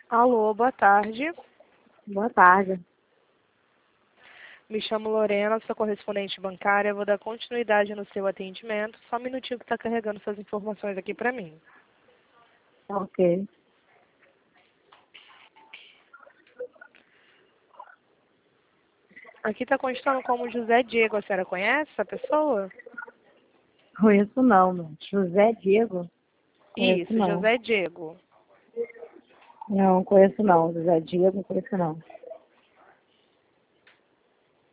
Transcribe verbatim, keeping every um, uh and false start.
Alô, boa tarde. Boa tarde. Me chamo Lorena, sou correspondente bancária. Vou dar continuidade no seu atendimento. Só um minutinho que está carregando suas informações aqui para mim. Ok. Aqui está constando como José Diego. A senhora conhece essa pessoa? Conheço não, não. José Diego? Conheço Isso, não. José Diego. Não, conheço não. José Diego, não conheço não.